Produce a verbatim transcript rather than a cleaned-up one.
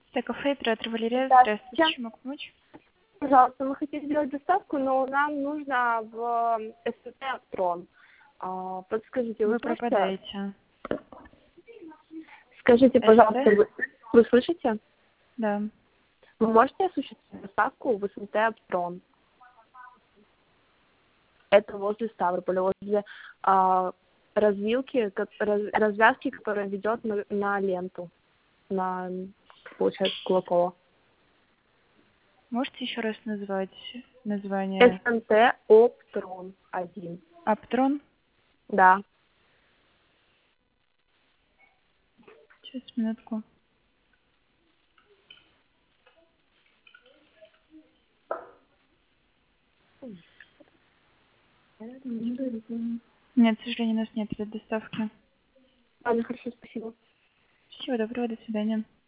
Так, кафе, оператор Валерия, Здравствуйте. здравствуйте, чем могу помочь? Пожалуйста, мы хотим сделать доставку, но нам нужно в СТ «Аптрон». А, Подскажите, вы Вы сможете? пропадаете. Скажите, пожалуйста, СТ? вы, вы слышите? Да. Вы можете осуществить доставку в СТ «Аптрон»? Это возле Ставрополя, возле а, развилки, как- раз- развязки, которая ведет на, на ленту, на, получается, Кулакова. Можете еще раз назвать название? СНТ «Оптрон» один. Аптрон? Да. Сейчас, минутку. Нет, к сожалению, у нас нет этой доставки. Ладно, хорошо, спасибо. Всего доброго, до свидания.